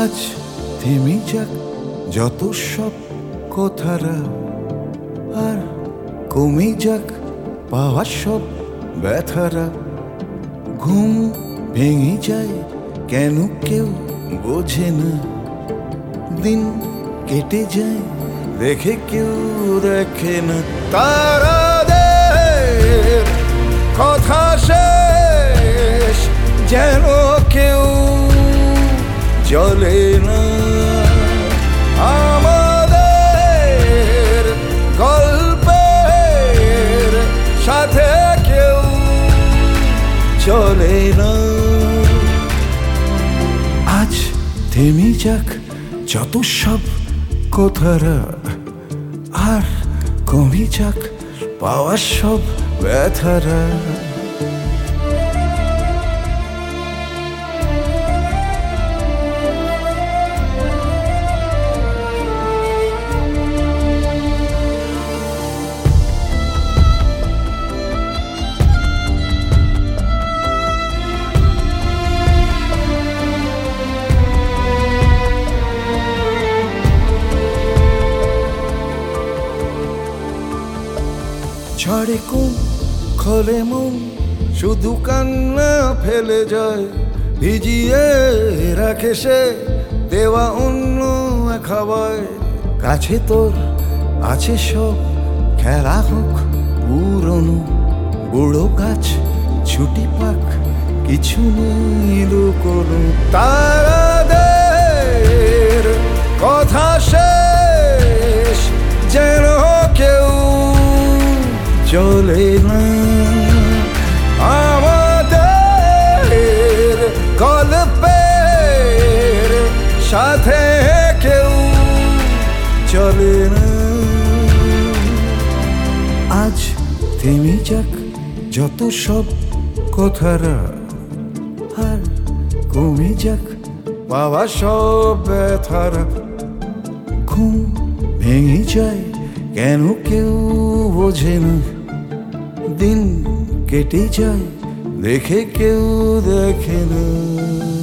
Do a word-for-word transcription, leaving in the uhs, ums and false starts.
আজ থেমে যাক যত সব কথারা, আর কমে যাক পাওয়া সব ব্যথারা। ঘুম ভেঙে যায় কেন কেউ বোঝে না, দিন কেটে যায় দেখে কেউ দেখে না। তারাদের কথা শেষ যেন কেউ জ্বলে না, আমাদের গল্পের সাথে কেউ চলে না। আজ থেমে যাক যত সব কথারা, আর কমে যাক পাওয়া সব ব্যথারা। ছড়ে কোন খোলে মন, শুধু কান্না ফেলে যায়, ভিজিয়ে রাখে সে দেওয়া অন্য এক হাওয়ায়। কাছে তোর আছে সব খেলা হোক পুরনো, বুড়ো গাছ ছুটি পাক কিছু নেই কোনো। তারাদের কথা শেষ যেন কেউ চলে না, আমাদের গল্পের সাথে কেউ চলে না। আজ থেমে যাক যত সব কথারা, আর কমে যাক পাওয়া সব ব্যথারা। ঘুম ভেঙে যায় কেন কেউ বোঝে না, দিন কেটে যায় দেখে কেউ দেখে না।